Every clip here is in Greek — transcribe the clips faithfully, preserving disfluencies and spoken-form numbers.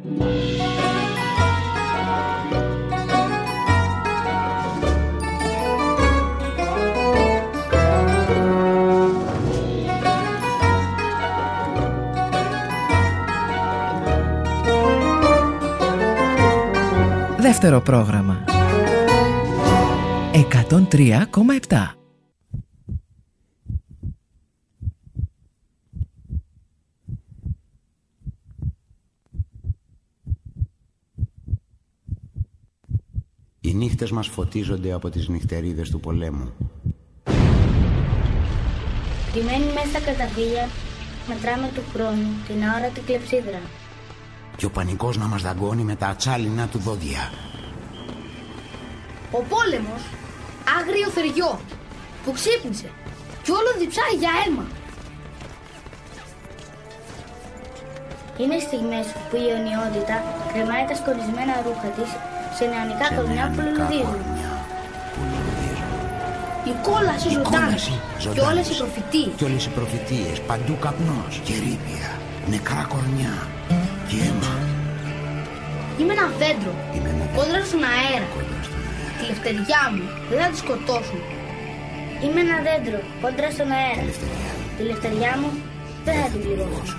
Δεύτερο πρόγραμμα εκατόν τρία κόμμα επτά. Οι νύχτες μας φωτίζονται από τις νυχτερίδες του πολέμου. Κρυμμένοι μέσα στα καταφύγια, μετράμε του χρόνου την αόρατη κλεψίδρα. Και ο πανικός να μας δαγκώνει με τα ατσάλινα του δόντια. Ο πόλεμος, άγριο θεριό, που ξύπνησε κι όλο διψάει για αίμα. Είναι στιγμές που η αιωνιότητα κρεμάει τα σκονισμένα ρούχα της σε νεανικά κορμιά που λουλουδίζουν. Η κόλαση ζωντάνη και όλες οι προφητείες. Και όλες οι προφητείες, παντού καπνός και ρήπια, νεκρά κορμιά και αίμα. Είμαι ένα δέντρο, Είμαι ένα κόντρα στον αέρα. Κόντρα στον αέρα. Τη λευτεριά μου δεν θα τη σκοτώσουν. Είμαι ένα δέντρο κόντρα στον αέρα. Τη λευτεριά μου, Τη λευτεριά μου δεν θα την πληρώσω.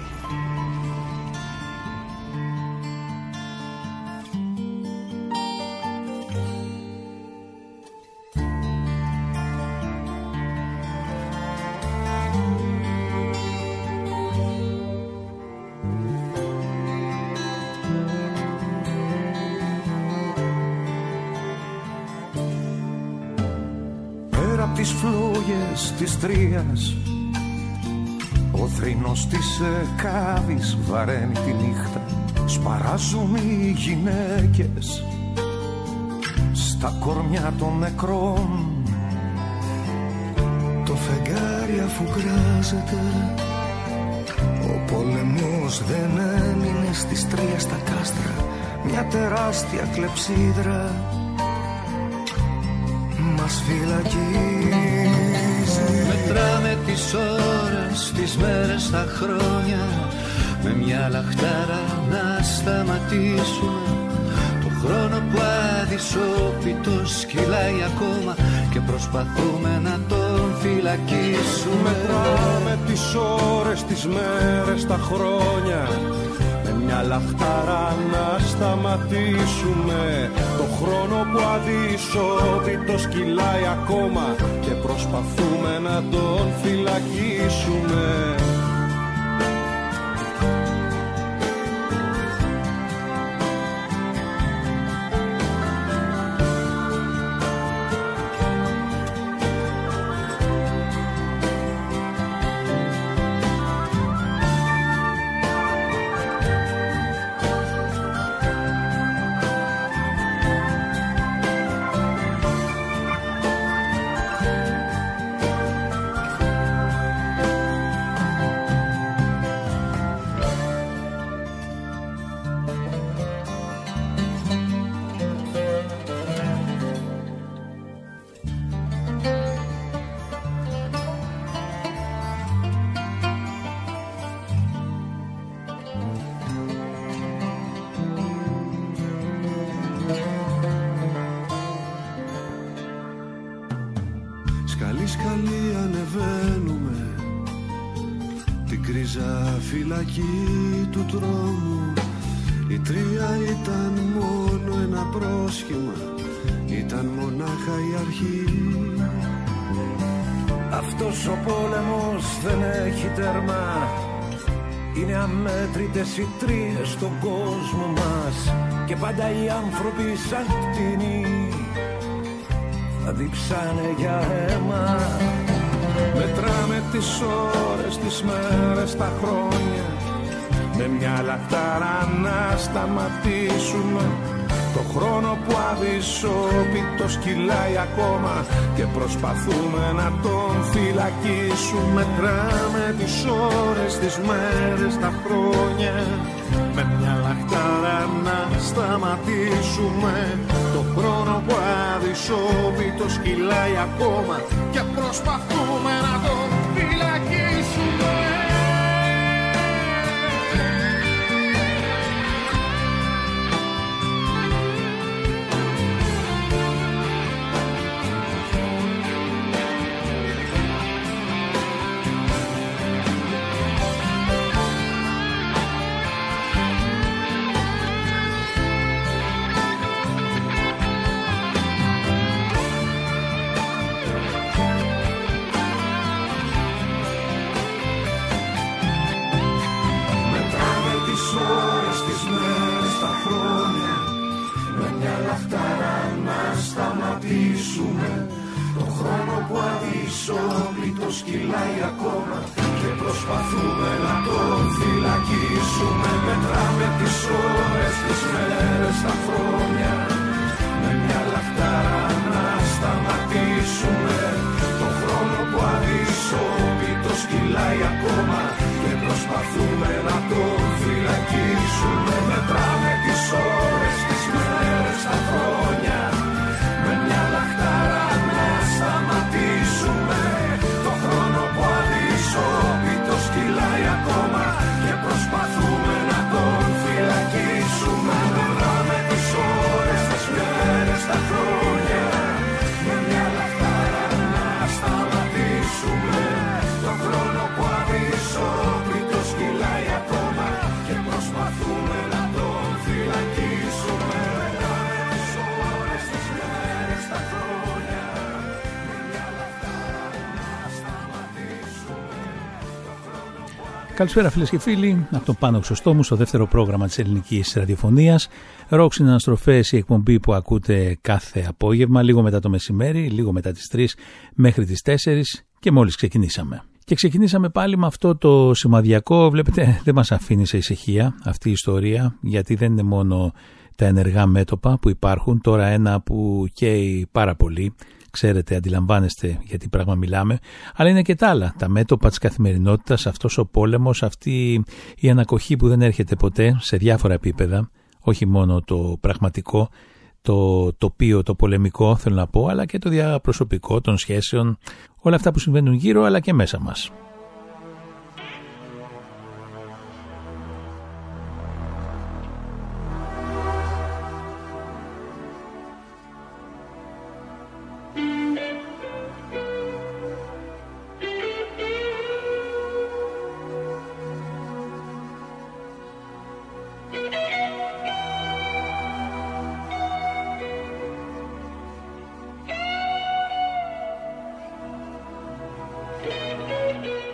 Τις φλόγες της Τρίας ο θρήνος της Εκάβης βαραίνει τη νύχτα. Σπαράζουν οι γυναίκες στα κορμιά των νεκρών. Το φεγγάρι αφού κράζεται, ο πόλεμος δεν έμεινε στις Τρίας στα κάστρα. Μια τεράστια κλεψίδρα μας φυλακίζει. Μετράμε τις ώρες, τις μέρες, τα χρόνια, με μια λαχτάρα να σταματήσουμε το χρόνο που αδυσόπιτος κυλάει ακόμα και προσπαθούμε να τον φυλακίσουμε. Μετράμε τις ώρες, τις μέρες, τα χρόνια, με μια λαχτάρα να σταματήσουμε το χρόνο που αδυσόπιτος κυλάει ακόμα και προσπαθούμε να τον φυλακίσουμε. Σκαλί ανεβαίνουμε την κρίζα φυλακή του τρόμου. Η Τρία ήταν μόνο ένα πρόσχημα, ήταν μονάχα η αρχή. Αυτός ο πόλεμος δεν έχει τέρμα, είναι αμέτρητες οι Τρίες στον κόσμο μας και πάντα οι άνθρωποι σαν κτηνοί θα διψάνε για αίμα. Μετράμε τις ώρες, τις μέρες, τα χρόνια, με μια λαχτάρα να σταματήσουμε το χρόνο που αδυσόπιτος κυλάει ακόμα και προσπαθούμε να τον φυλακίσουμε. Μετράμε τις ώρες, τις μέρες, τα χρόνια, με μια λαχτάρα να σταματήσουμε το χρόνο που αδυσόπιτος κυλάει ακόμα και προσπαθούμε να τον φυλακίσουμε. αδυσόπιτος κυλάει ακόμα και προσπαθούμε να τον φυλακίσουμε. Μετράμε τις ώρες, τις μέρες, τα χρόνια, με μια λαχτάρα να σταματήσουμε το χρόνο που αδυσόπιτος κυλάει ακόμα και προσπαθούμε να τον φυλακίσουμε. Μετράμε τις ώρες, τις μέρες, τα χρόνια, με μια λαχτάρα να σταματήσουμε το χρόνο που αδυσόπιτος κυλάει ακόμα και προσπαθούμε να τον φυλακίσουμε. Μετράμε τις ώρες, τις μέρες, τα χρόνια, με μια λαχτάρα να σταματήσουμε το χρόνο που αδυσόπιτος κυλάει ακόμα και προσπαθούμε να τον φυλακίσουμε. Μετράμε τις ώρες, τις μέρες, τα χρόνια, με μια λαχτάρα να σταματήσουμε το χρόνο που... Καλησπέρα φίλες και φίλοι, από τον Πάνο Χρυσοστόμου στο δεύτερο πρόγραμμα της ελληνικής ραδιοφωνίας. Ροκ συναναστροφές, η εκπομπή που ακούτε κάθε απόγευμα, λίγο μετά το μεσημέρι, λίγο μετά τις τρεις μέχρι τις τέσσερις και μόλις ξεκινήσαμε. Και ξεκινήσαμε πάλι με αυτό το σημαδιακό, βλέπετε δεν μας αφήνει σε ησυχία αυτή η ιστορία, γιατί δεν είναι μόνο τα ενεργά μέτωπα που υπάρχουν, τώρα ένα που καίει πάρα πολύ. Ξέρετε, αντιλαμβάνεστε για τι πράγμα μιλάμε, αλλά είναι και τα άλλα, τα μέτωπα της καθημερινότητας, αυτός ο πόλεμος, αυτή η ανακοχή που δεν έρχεται ποτέ σε διάφορα επίπεδα, όχι μόνο το πραγματικό, το τοπίο, το πολεμικό θέλω να πω, αλλά και το διαπροσωπικό των σχέσεων, όλα αυτά που συμβαίνουν γύρω αλλά και μέσα μας. Thank you.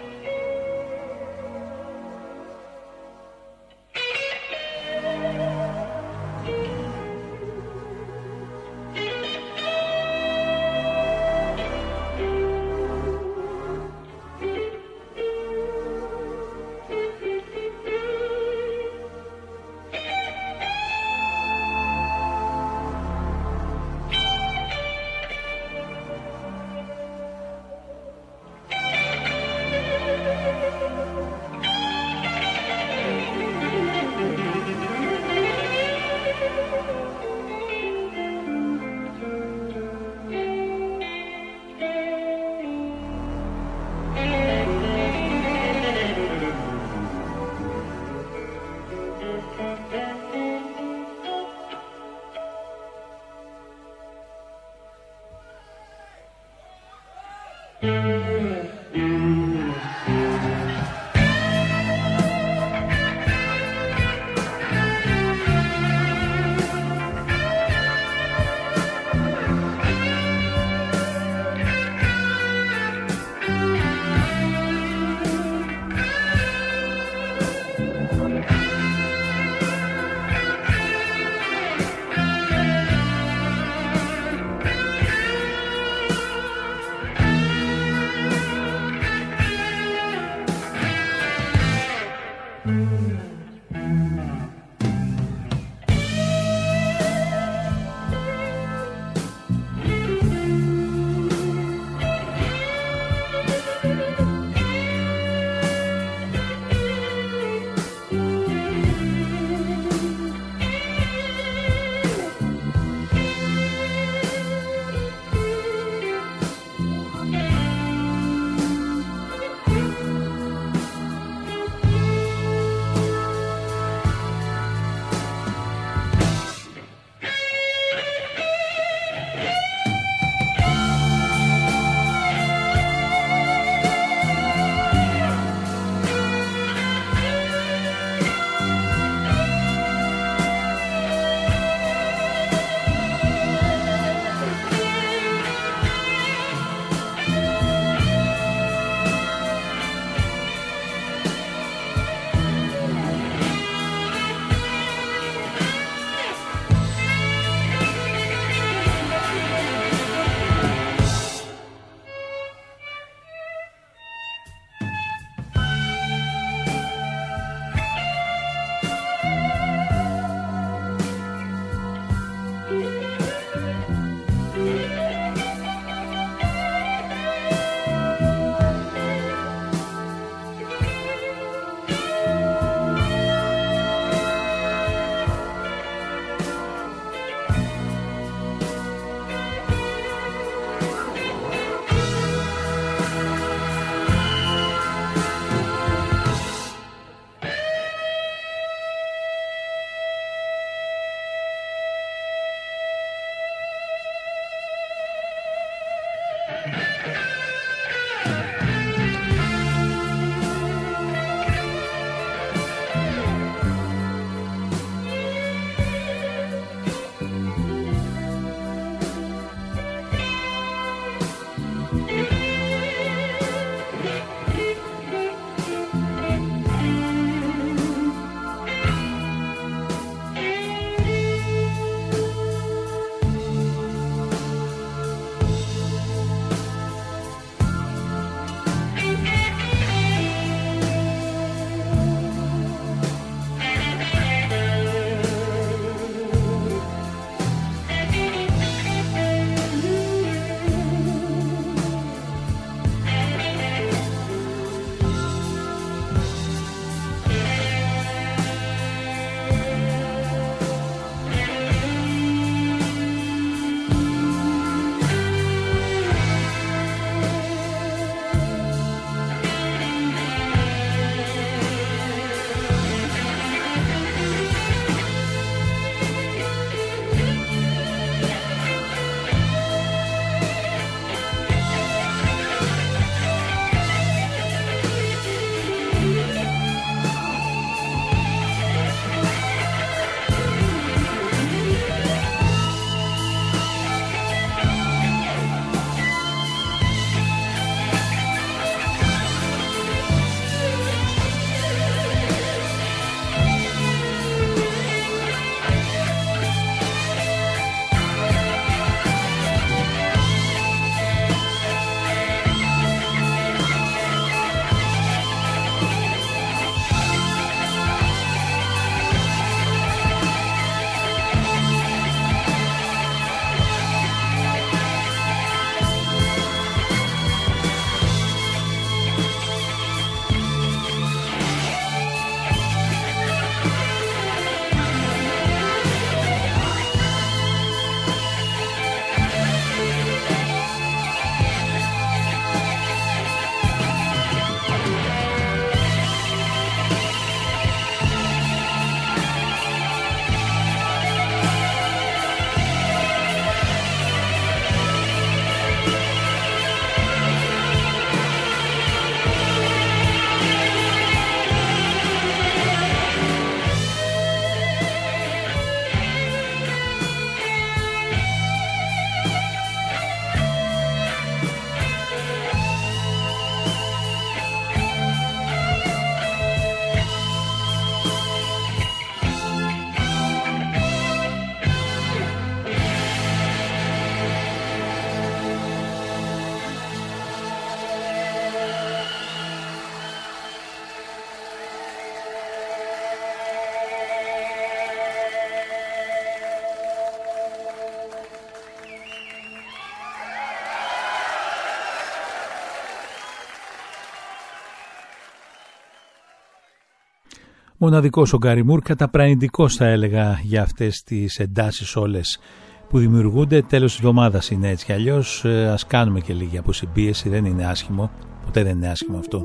Μοναδικός ο Γκάρι Μουρ, καταπραγητικός θα έλεγα για αυτές τις εντάσεις όλες που δημιουργούνται. Τέλος της εβδομάδας είναι έτσι κι αλλιώς, ας κάνουμε και λίγη αποσυμπίεση, δεν είναι άσχημο, ποτέ δεν είναι άσχημο αυτό.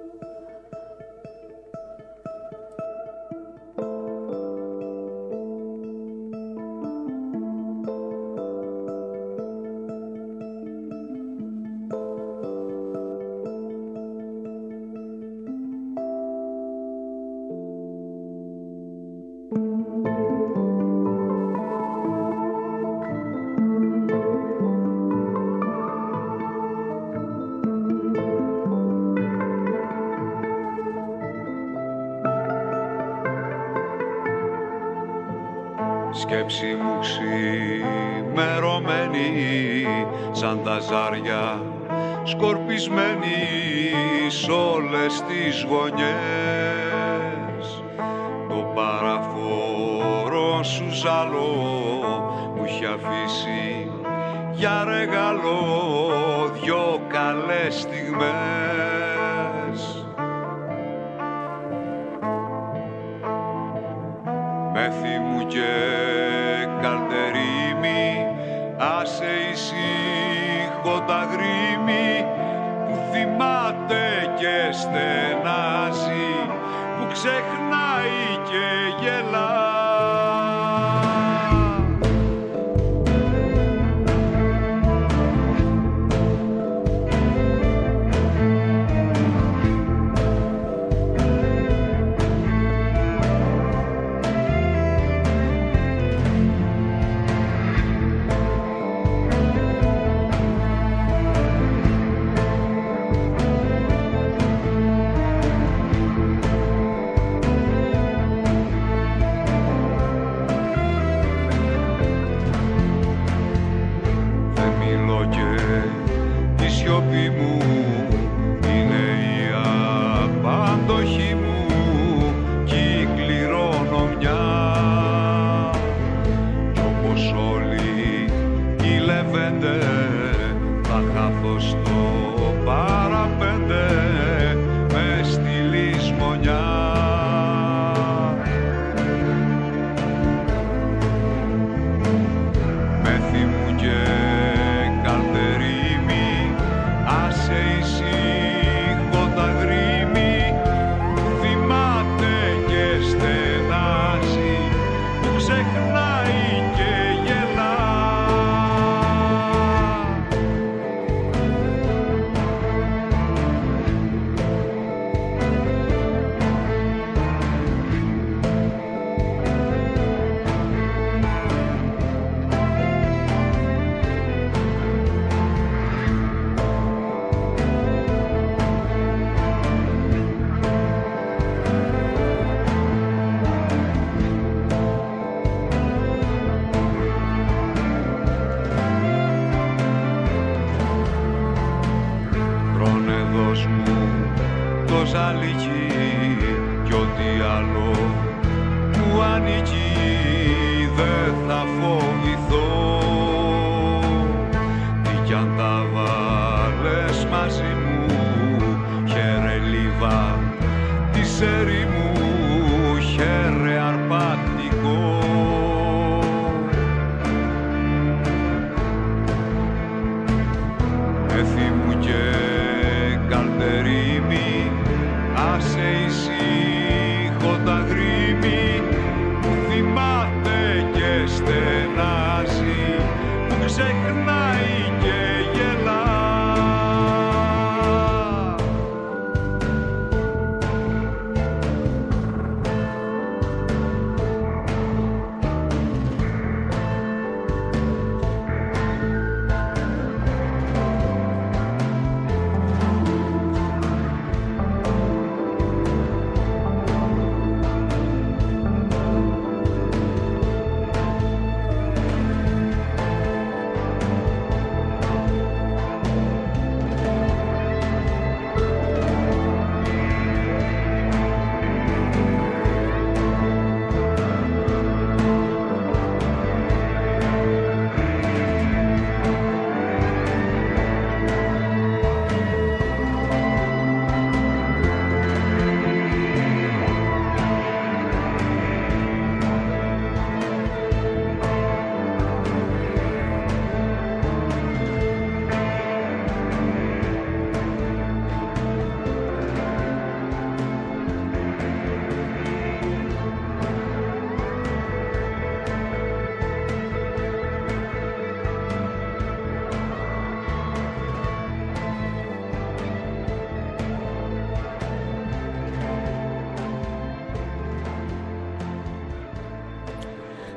Σκέψη μου ξημερωμένη σαν τα ζάρια, σκορπισμένη σ' όλες τις γωνιές. Το παραφόρο σου ζαλό μου έχει αφήσει για ρεγαλό δυο καλές στιγμές. Μέθη μου και καλτερίμι, άσε ησύχω τα γρήμη που θυμάται και στενάζει, που ξεχνάει και γελά.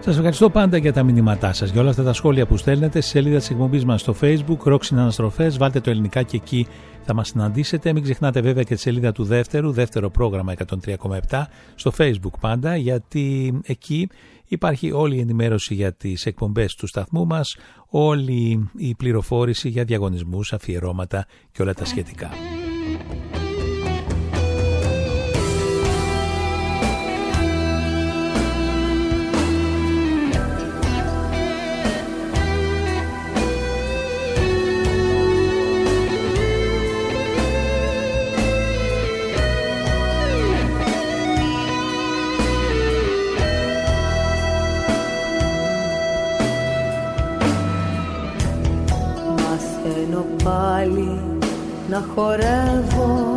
Σας ευχαριστώ πάντα για τα μηνύματά σας, για όλα αυτά τα σχόλια που στέλνετε στη σελίδα της εκπομπής μας στο Facebook, Rock Συναναστροφές. Βάλτε το ελληνικά και εκεί θα μας συναντήσετε. Μην ξεχνάτε βέβαια και τη σελίδα του δεύτερου, δεύτερο πρόγραμμα εκατόν τρία κόμμα επτά, στο Facebook πάντα, γιατί εκεί υπάρχει όλη η ενημέρωση για τις εκπομπές του σταθμού μας, όλη η πληροφόρηση για διαγωνισμούς, αφιερώματα και όλα τα σχετικά. Πάλι να χορεύω,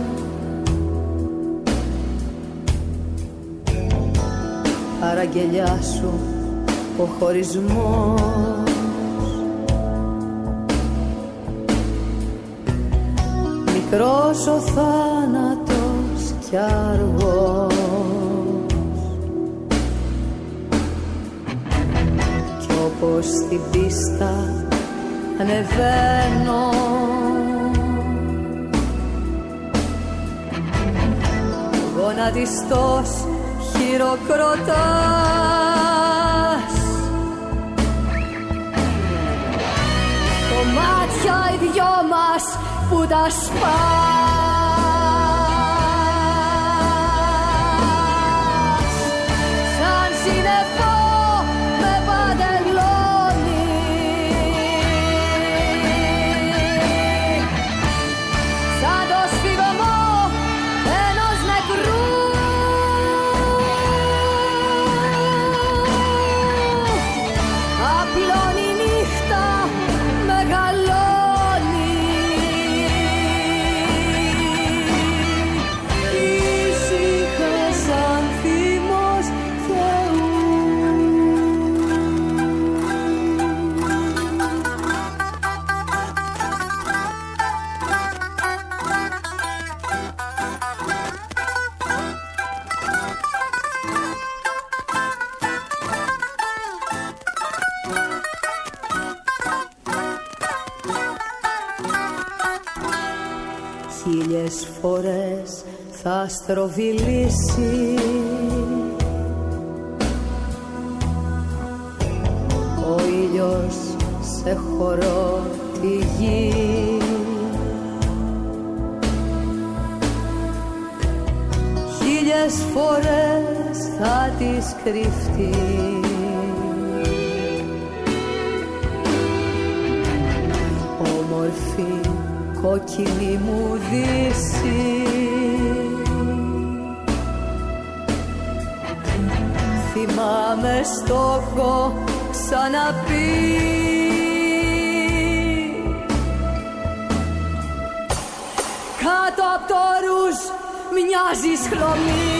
παραγγελιά σου ο χωρισμός, μικρός ο θάνατος κι αργός, κι όπως στην πίστα ανεβαίνω, γονατιστός χειροκροτάς, κομμάτια οι δυο μας που τα σπάς, σαν συννεφό με παντελόνι, σαν το σφιγμό ενός νεκρού, απλώνει η νύχτα, μεγαλώνει, ήσυχα σαν θυμός Θεού. Χίλιες φορές θα στροβιλήσει ο ήλιος σε χορό τη γη, χίλιες φορές θα της κρυφτεί όμορφη κόκκινη μου δύση, θυμάμαι στόχο ξαναπεί, κάτω απ' το ρούζ μοιάζεις χρωμή,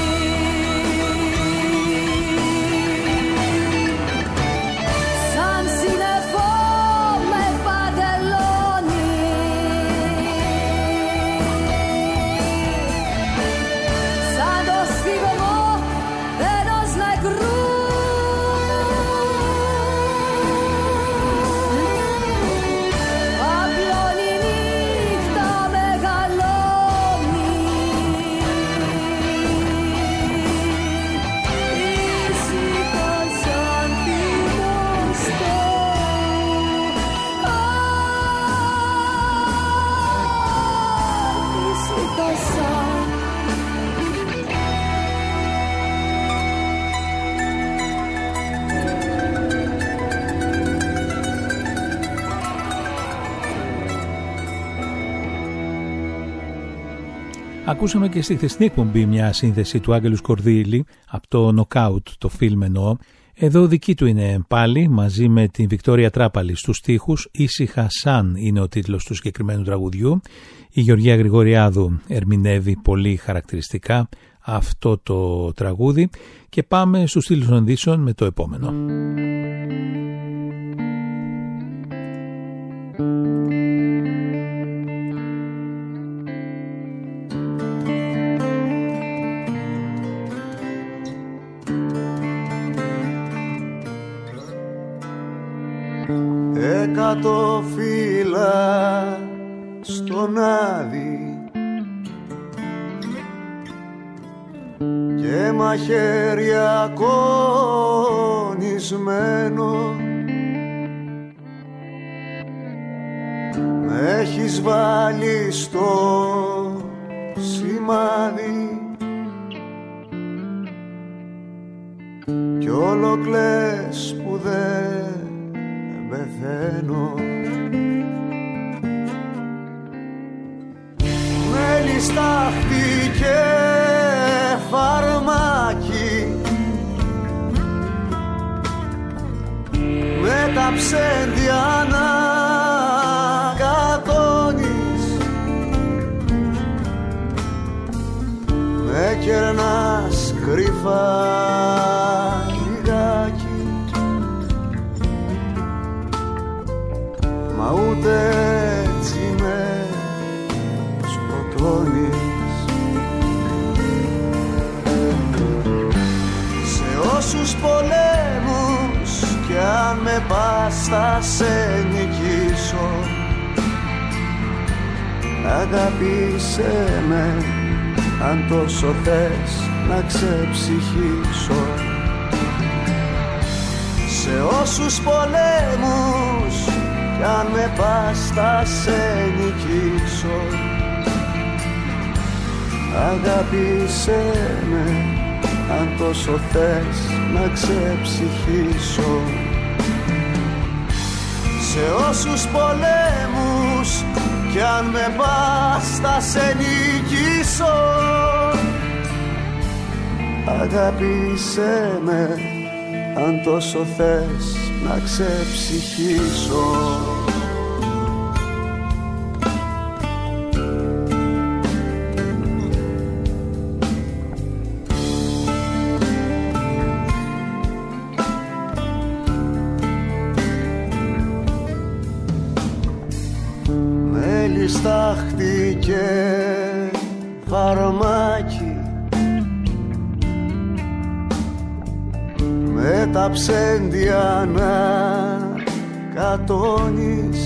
σαν συννεφό με παντελόνι, σαν το σφιγμό ενός νεκρού, απλώνει η νύχτα, μεγαλώνει, ήσυχα σαν θυμός Θεού. Ήσυχα σαν Ακούσαμε και στη χθεσινή εκπομπή μια σύνθεση του Άγγελου Σκορδίλη από το Knockout, το φιλμ εννοώ. Εδώ δική του είναι πάλι, μαζί με την Βικτόρια Τράπαλη στους στίχους. Ήσυχα σαν είναι ο τίτλος του συγκεκριμένου τραγουδιού. Η Γεωργία Γρηγοριάδου ερμηνεύει πολύ χαρακτηριστικά αυτό το τραγούδι και πάμε στους στήλους των ειδήσεων με το επόμενο. εκατό φύλλα στον άδει και μαχαίρια κονισμένο με έχεις βάλει στο σημάδι κι όλο κλαις που δεν πεθαίνω. Μέλι, στάχτη και φαρμάκι με τα ψέντια να κατώνεις, με κερνάς κρυφά λιγάκι, μα ούτε έτσι με σκοτώνεις. Σε όσους πολέμους κι αν με πας θα σε νικήσω, αγάπησέ με αν τόσο θες να ξεψυχήσω. Σε όσους πολέμους κι αν με πας θα σε νικήσω, αγάπησέ με αν τόσο θες να ξεψυχήσω. Σε όσους πολέμους κι αν με πας θα σε νικήσω, αγάπησέ με αν τόσο θες να ξεψυχήσω. Μέλι, στάχτη και φαρμάκι με τα ψέντια να κατώνεις,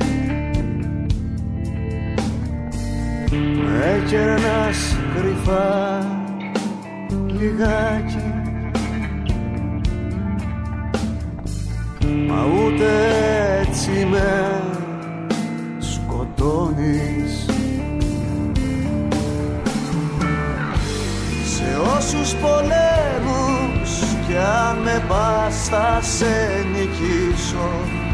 με κερνάς κρυφά λιγάκι, μα ούτε έτσι με σκοτώνεις. Σε όσους πολέμους κι αν με πας θα σε νικήσω,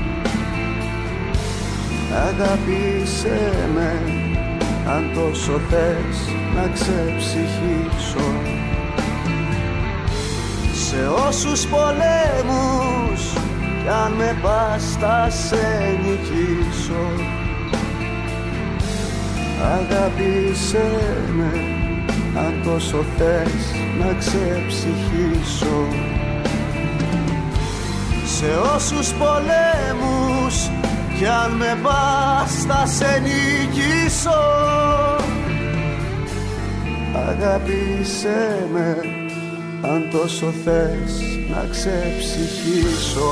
αγάπησέ με αν τόσο θες να ξεψυχήσω. Σε όσους πολέμους κι αν με πας θα σε νικήσω, αγάπησέ με αν τόσο θες να ξεψυχήσω. Σε όσους πολέμους κι αν με πας θα σε νικήσω, αγάπησέ με αν τόσο θες να ξεψυχήσω.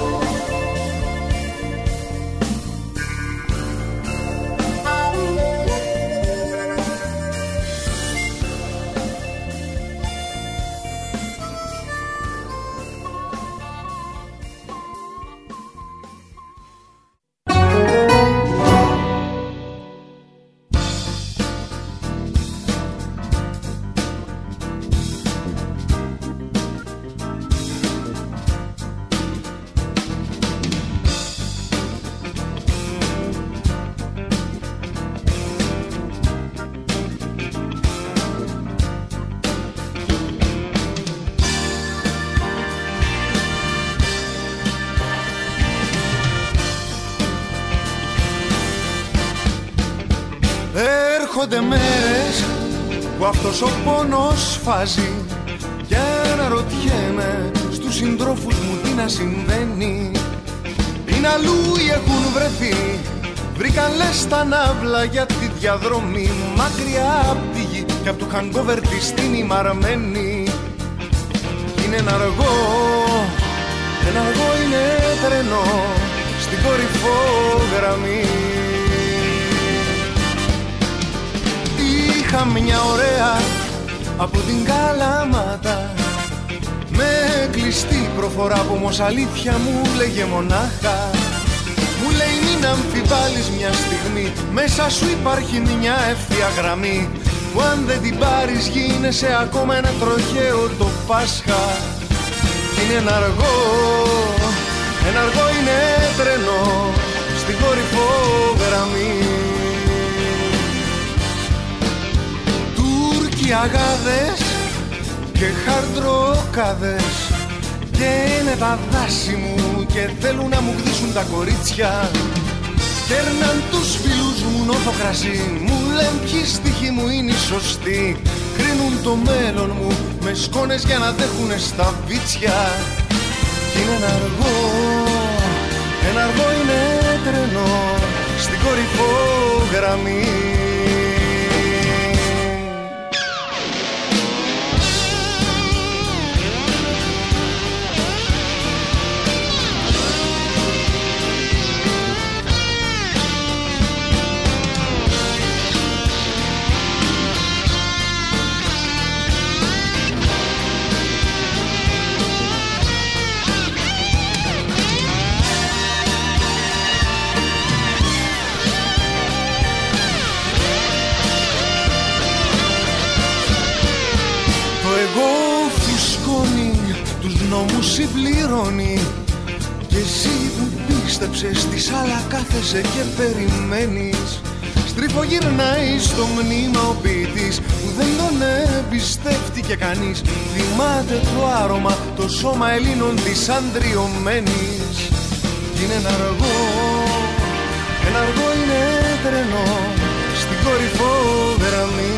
Έρχονται μέρες που αυτός ο πόνος φάζει και αναρωτιέμαι στους συντρόφους μου τι να συμβαίνει. Είναι αλλού ή έχουν βρεθεί, βρήκαν λες τα ναύλα για τη διαδρομή μακριά απ' τη γη και απ' του hangover της την ημαρμένη. Είναι ένα αργό, ένα αργό είναι τρένο κορυφό γραμμή. Είχα μια ωραία από την Καλαμάτα, με κλειστή προφορά που όμως αλήθεια μου λέγε μονάχα. Μου λέει μην αμφιβάλλεις μια στιγμή, μέσα σου υπάρχει μια ευθεία γραμμή, που αν δεν την πάρεις γίνεσαι ακόμα ένα τροχαίο το Πάσχα. Είναι ένα αργό, ένα αργό είναι τρένο στην κορυφό γραμμή. Τούρκοι αγάδες και χαρτροκάδες καίνε τα δάση μου και θέλουν να μου γδίσουν τα κορίτσια. Κέρναν τους φίλους μου νόθο κρασί, μου λένε ποιοι στοιχοί μου είναι οι σωστοί. Κρίνουν το μέλλον μου με σκόνες για να δέχουνε στα βίτσια. Κι είναι ένα αργό, ένα αργό είναι τρένο στην κορυφό γραμμή. Νόμους συμπληρώνει κι εσύ που πίστεψες στις άλλα κάθεσαι και περιμένεις. Στριφογυρνάει στο μνήμα ο ποιητής που δεν τον εμπιστεύτηκε κανείς. Θυμάται το άρωμα, το σώμα Ελλήνων της αντριωμένης. Κι είναι ένα αργό, ένα αργό είναι τρένο στην κορυφό γραμμή.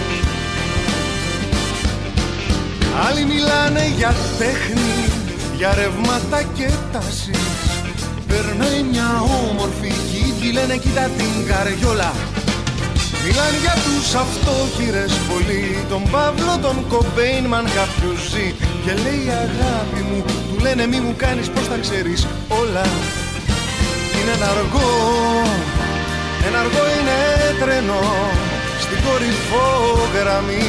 Άλλοι μιλάνε για τέχνη, για ρεύματα και τάσεις. Περνάει μια όμορφη κι οι ίδιοι λένε κοίτα την καριόλα. Μιλάνε για τους αυτόχειρες πολύ, τον Παύλο, τον Κομπέινμαν κάποιος ζει. Και λέει αγάπη μου, του λένε μη μου κάνεις πως τα ξέρεις όλα. Είναι ένα αργό, ένα αργό είναι τρένο στην κορυφό γραμμή.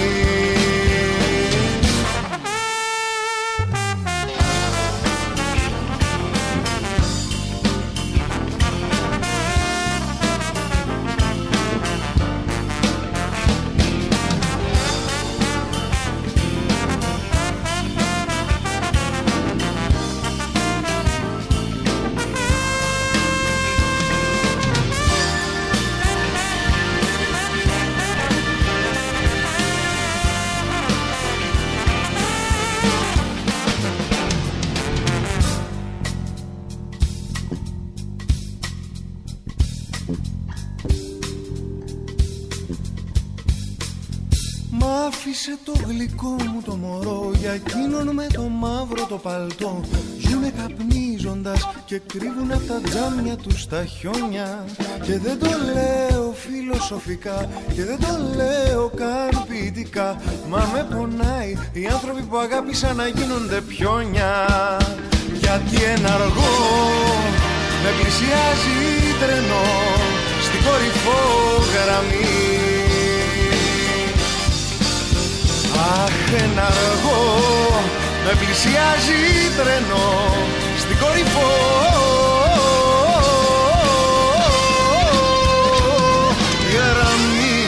Άφησε το γλυκό μου το μωρό για εκείνον με το μαύρο το παλτό. Ζουνε καπνίζοντας και κρύβουν απ' τα τζάμια τους τα χιόνια. Και δεν το λέω φιλοσοφικά και δεν το λέω καν ποιητικά, μα με πονάει οι άνθρωποι που αγάπησαν να γίνονται πιόνια. Γιατί ένα αργό με πλησιάζει τρένο στην κορυφό γραμμή. Αχ, ένα αργό με πλησιάζει τρένο στην κορυφό γραμμή.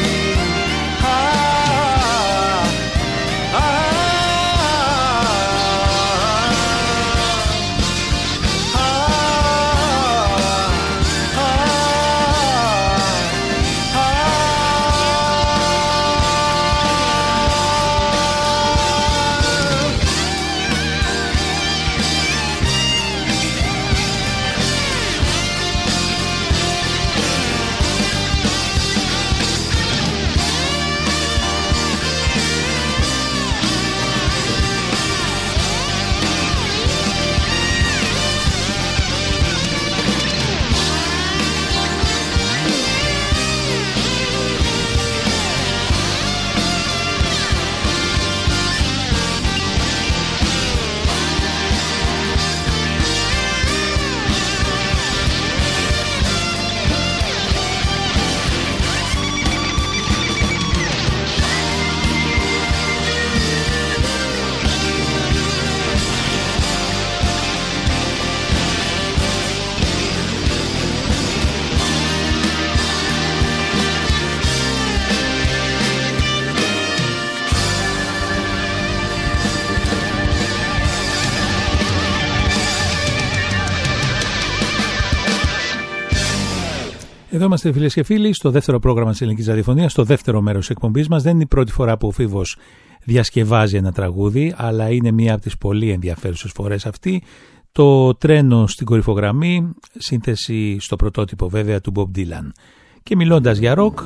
Εδώ είμαστε φίλες και φίλοι στο δεύτερο πρόγραμμα της Ελληνικής Ραδιοφωνίας, στο δεύτερο μέρος της εκπομπής μας. Δεν είναι η πρώτη φορά που ο Φίβος διασκευάζει ένα τραγούδι, αλλά είναι μία από τις πολύ ενδιαφέρουσες φορές αυτή. Το τρένο στην κορυφογραμμή, σύνθεση στο πρωτότυπο βέβαια του Bob Dylan. Και μιλώντας για ροκ,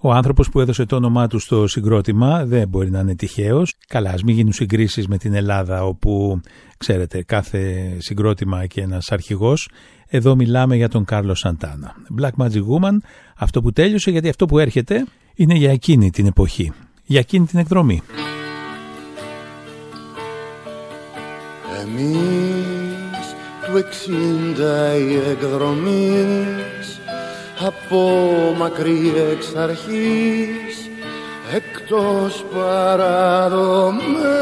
Ο άνθρωπος που έδωσε το όνομά του στο συγκρότημα δεν μπορεί να είναι τυχαίος. Καλά, ας μην γίνουν συγκρίσεις με την Ελλάδα, όπου, ξέρετε, κάθε συγκρότημα και ένας αρχηγός. Εδώ μιλάμε για τον Κάρλος Σαντάνα. Black Magic Woman, αυτό που τέλειωσε, γιατί αυτό που έρχεται είναι για εκείνη την εποχή, για εκείνη την εκδρομή. Εμείς του εξήντα οι εκδρομείς, από μακρύ εξ αρχής, εκτός παραδομένου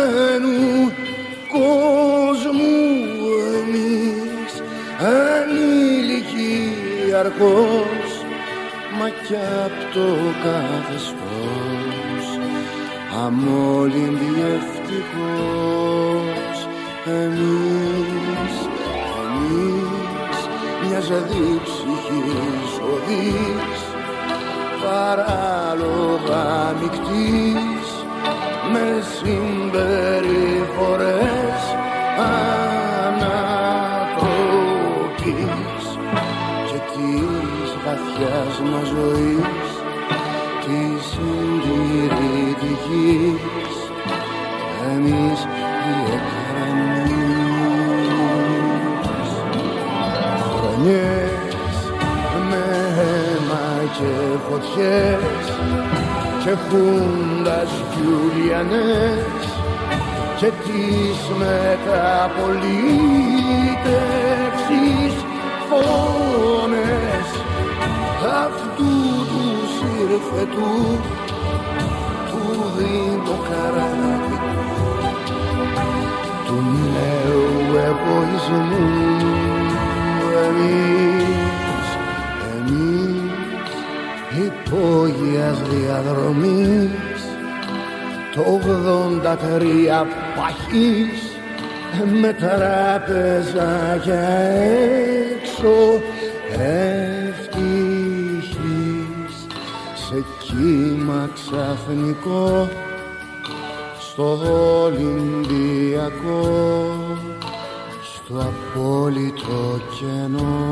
κόσμου εμείς, ανήλικοι αρκώς, μα κι απ' το καθεστώς αμόλυντη ευτυχώς. Εμείς, εμείς μιας διψυχής οδής, παράλογα μικτής, με συμπεριφορές ανατροπής και της βαθιάς μας ζωής, της συντηρητικής, εμείς οι εκκρεμείς. Χρονιές με αίμα και φωτιές και χούντας Γιουλιανές και τις μεταπολίτευσης φωνές αυτού του σύρφετου του δημοκρατικού, του νέου εγωισμού. Εμείς, εμείς υπόγειας διαδρομής, το ογδόντα τρία παχής, με τράπεζα για έξω ευτυχής, σε κύμα ξαφνικό στο Ολυμπιακό, στο απόλυτο κενό.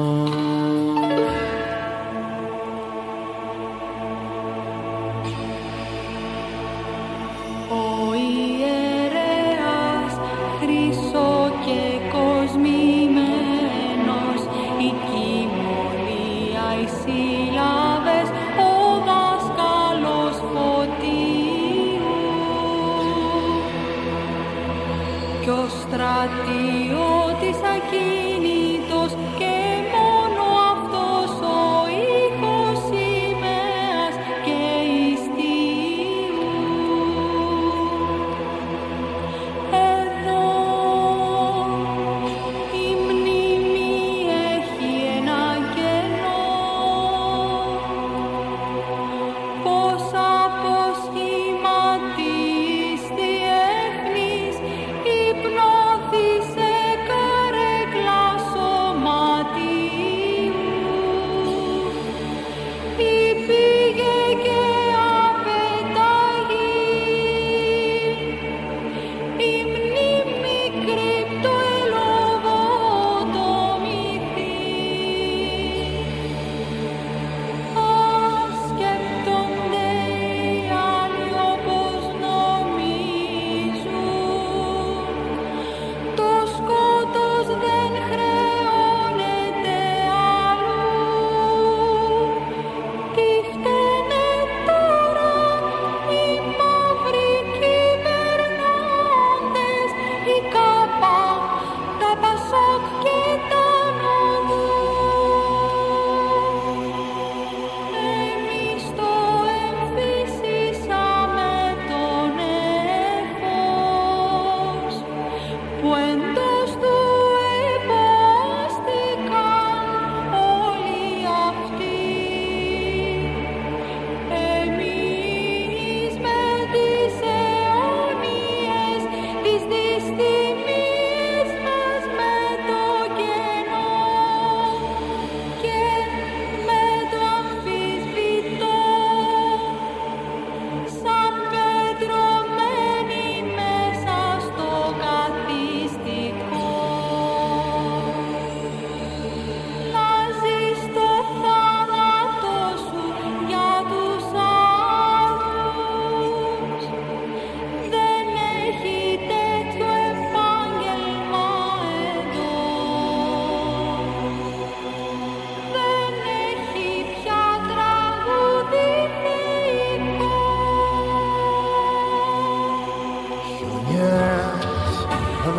Στρατιώτης ακίνητος και μόνο αυτός ο ήχος σημαίας και ιστίου. Εδώ η μνήμη έχει ένα κενό, πως αποσχηματής διεύθυνης υπνό σε καρέκλα σωματι.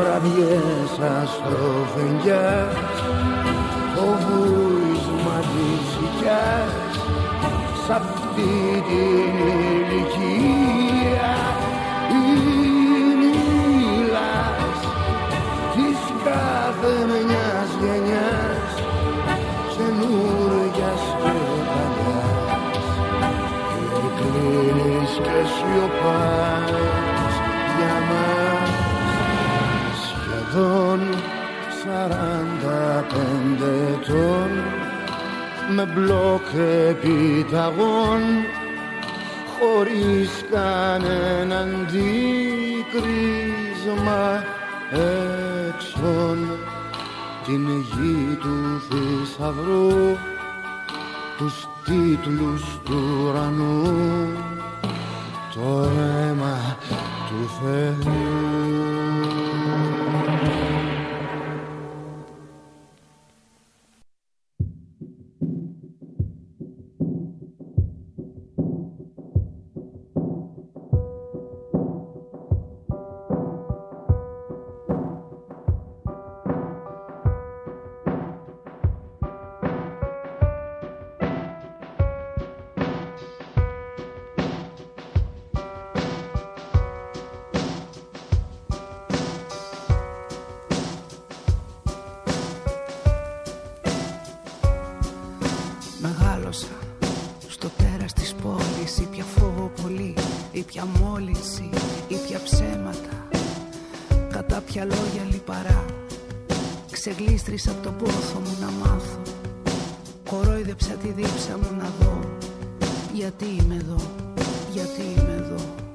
βραδιές αστροφενιάς, το βούισμα της οικιάς, σ' αυτή την ηλικία ή μιλάς της κάθε μιας γενιάς, καινούργιας και παλιάς, και κλείνεις και σιωπάς για μας. Σχεδόν σαράντα πέντε ετών, με μπλοκ επιταγών, χωρίς κανέναν αντίκρισμα έξω την γη του θησαυρού, τους τίτλους του ουρανού, το αίμα του Θεού. Στο τέρας της πόλης, ήπια φόβο πολύ, ήπια μόλυνση, ήπια ψέματα, κατά ποια λόγια λιπαρά. Ξεγλίστρισα από τον πόθο μου να μάθω, κορόιδεψα τη δίψα μου να δω, γιατί είμαι εδώ, γιατί είμαι εδώ.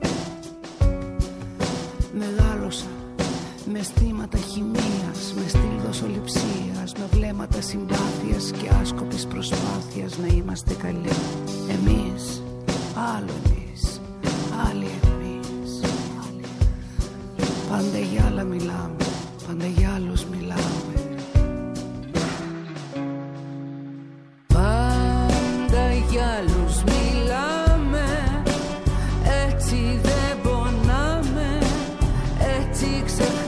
Μεγάλωσα με αισθήματα χημείας, με στυλ δοσοληψίας, με βλέμματα συμπάθειας και άσκοπης προσπάθειας να είμαστε καλοί. Εμείς, άλλο εμείς, άλλοι εμείς. Πάντα για άλλα μιλάμε, πάντα για άλλους μιλάμε. Πάντα για άλλους μιλάμε, έτσι δεν πονάμε, έτσι ξεχνάμε.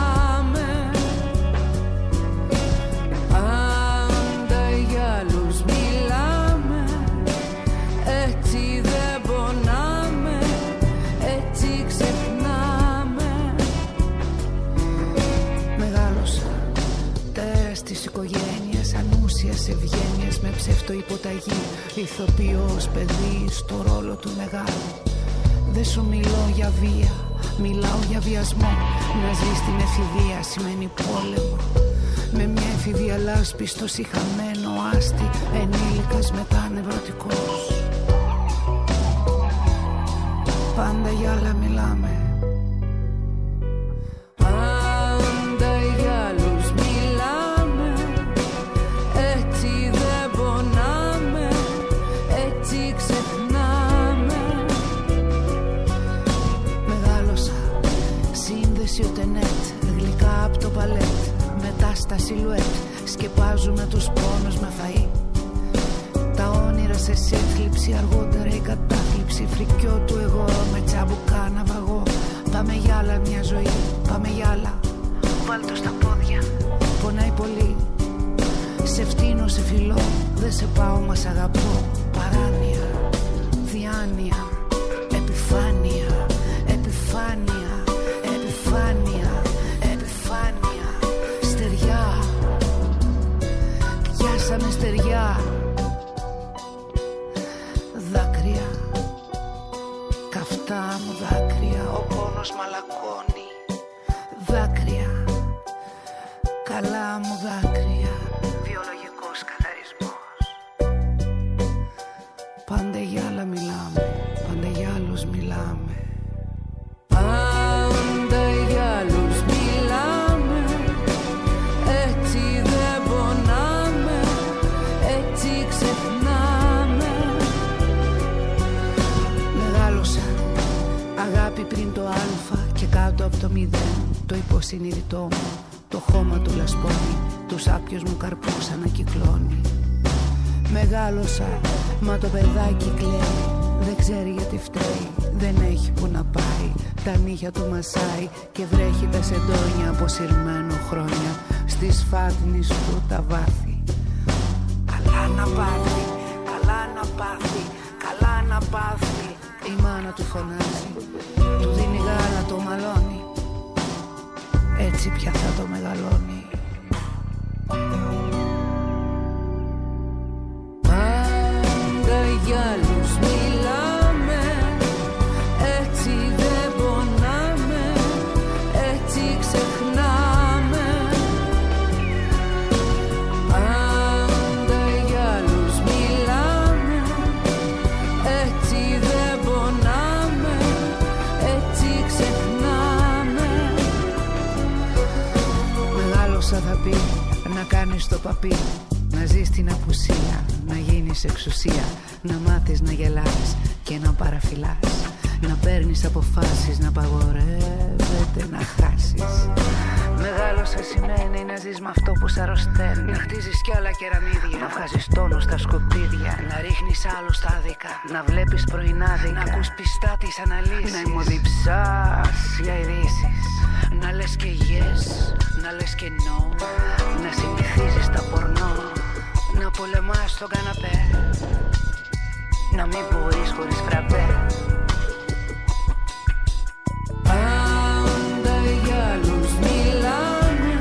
Οικογένειας ανούσιας ευγένειας, με ψεύτο υποταγή, ηθοποιός παιδί στο ρόλο του μεγάλου. Δεν σου μιλώ για βία, μιλάω για βιασμό. Να ζεις την εφηβεία σημαίνει πόλεμο, με μια εφηβεία λάσπη στο σιχαμένο άστι, ενήλικας μετά νευρωτικός. Πάντα για άλλα μιλάμε, ούτε νετ, γλυκά από το παλέτ, μετά στα σιλουέτ, σκεπάζουμε τους πόνους με φαΐ. Τα όνειρα σε σέθλιψη, αργότερα η κατάθλιψη, φρικιό του εγώ με τσαμπουκά ναυαγό. Πάμε για άλλα μια ζωή, πάμε για άλλα. Βάλ' το στα πόδια, πονάει πολύ. Σε φτύνω, σε φιλώ, δεν σε πάω, μα σ' αγαπώ. Παράνοια, διάνοια, επιφάνεια, επιφάνεια. Επιφάνεια, επιφάνεια, στεριά, πιάσαμε στεριά. Δάκρυα, καυτά μου δάκρυα, ο πόνος μαλακώνει. Δάκρυα, καλά μου δάκρυα, βιολογικός καθαρισμός. Πάντα για άλλα μιλάμε, πάντα για άλλους μιλάμε. Πάντα για άλλους μιλάμε, έτσι δεν πονάμε, έτσι ξεχνάμε. Μεγάλωσα, αγάπη πριν το αλφα και κάτω από το μηδέν. Το υποσυνείδητό μου, το χώμα του λασπώνει, τους άπιους μου καρπούς ανακυκλώνει. Μεγάλωσα, μα το παιδάκι κλαίει, δεν ξέρει γιατί φταίει, Δεν έχει που να πάει, τα νύχια του μασάει και βρέχει τα σεντόνια αποσυρμένο χρόνια στις φάτνης του τα βάθη. Καλά να πάθει, καλά να πάθει, καλά να πάθει. Η μάνα του φωνάζει, του δίνει γάλα, το μαλώνει. Έτσι πια θα το μεγαλώνει. Πάντα για άλλους μιλάμε, έτσι δεν πονάμε, έτσι ξεχνάμε. Πάντα για άλλους μιλάμε, έτσι δεν πονάμε, έτσι ξεχνάμε. Μεγάλωσα θα πει να κάνεις το παπί, να ζεις την απουσία, να γίνεις εξουσία, να μάθεις να γελάς και να παραφυλάς, να παίρνεις αποφάσεις, να απαγορεύεται να χάσεις. Μεγάλωσα σημαίνει να ζεις με αυτό που σ' αρρωσταίνει, να χτίζεις κι άλλα κεραμίδια, να βγάζεις τόνο στα σκουπίδια, να ρίχνεις άλλους τα άδικα, να βλέπεις πρωινάδικα, να ακούς πιστά τις αναλύσεις, να ημωδιψάς για ειδήσεις, να λες και yes, να λες και no, να συνηθίζεις τα πορνό, να πολεμάς στον καναπέ, να μην μπορείς χωρίς φραπέ. Πάντα για άλλους μιλάμε,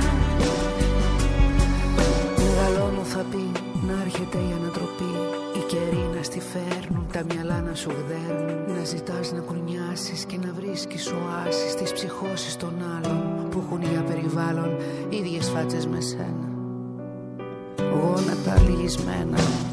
μεγαλώνω θα πει να έρχεται η ανατροπή, οι καιροί να στη φέρνουν, τα μυαλά να σου γδέρνουν, να ζητάς να κουνιάσεις και να βρίσκεις οάσεις στις ψυχώσεις των άλλων που έχουν για περιβάλλον ίδιες φάτσες με σένα, γόνατα λυγισμένα.